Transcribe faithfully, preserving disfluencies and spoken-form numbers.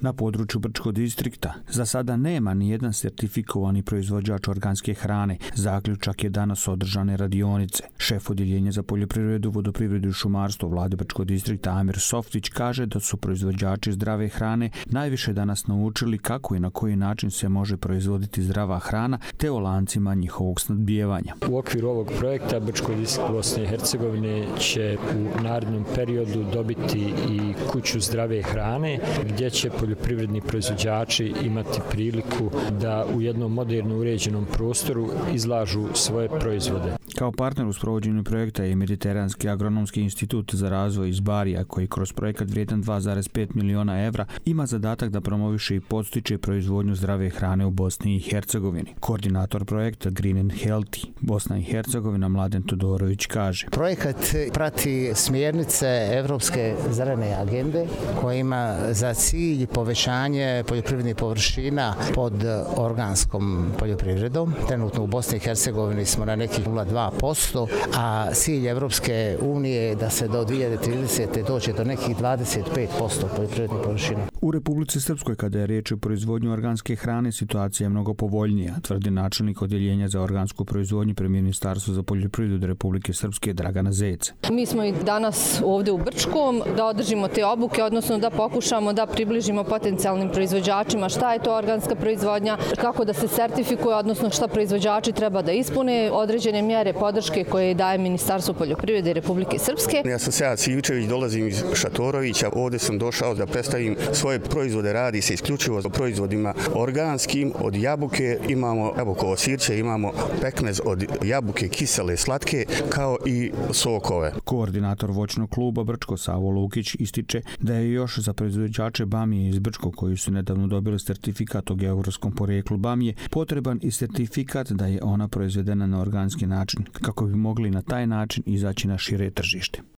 Na području Brčkog distrikta za sada nema ni jedan sertifikovani proizvođač organske hrane. Zaključak je danas održane radionice. Šef odjeljenja za poljoprivredu, vodoprivredu i šumarstvo vlade Brčkog distrikta Amir Softić kaže da su proizvođači zdrave hrane najviše danas naučili kako i na koji način se može proizvoditi zdrava hrana te o lancima njihovog snabdijevanja. U okviru ovog projekta Brčkog distrikta Bosne i Hercegovine će u narednom periodu dobiti i kuću zdrave hrane gdje će poljoprivredni proizvođači imati priliku da u jednom moderno uređenom prostoru izlažu svoje proizvode. Kao partner u sprovođenju projekta je Mediteranski agronomski institut za razvoj iz Barija, koji kroz projekat vrijedan dva zarez pet miliona evra ima zadatak da promoviše i podstiče proizvodnju zdrave hrane u Bosni i Hercegovini. Koordinator projekta Green and Healthy Bosna i Hercegovina Mladen Todorović kaže: Projekat prati smjernice Evropske zelene agende koja ima za cilj povećanje poljoprivrednih površina pod organskom poljoprivredom. Trenutno u Bosni i Hercegovini smo na nekih nula zarez dva posto, a cilj Evropske unije je da se do dvije hiljade tridesete dođe do nekih dvadeset pet posto poljoprivrednih površina. U Republici Srpskoj, kada je riječ o proizvodnju organske hrane, situacija je mnogo povoljnija, tvrdi načelnik odjeljenja za organsku proizvodnju pri Ministarstvu za poljoprivredu Republike Srpske Dragana Zec. Mi smo i danas ovdje u Brčkom da održimo te obuke, odnosno da pokušamo da približimo potencijalnim proizvođačima šta je to organska proizvodnja, kako da se sertifikuje, odnosno šta proizvođači treba da ispune, određene mjere podrške koje daje Ministarstvo poljoprivrede Republike Srpske. Ja sam Sead Sivičević, dolazim iz Šatorovića, ovdje sam došao da predstavim svoje proizvode, radi se isključivo o proizvodima organskim. Od jabuke imamo jabukovo sirće, imamo pekmez od jabuke kisele, slatke, kao i sokove. Koordinator voćnog kluba Brčko Savo Lukić ističe da je još za proizvođače bamije iz Brčko, koji su nedavno dobili sertifikat o geografskom porijeklu bamije, potreban i sertifikat da je ona proizvedena na organski način, kako bi mogli na taj način izaći na šire tržište.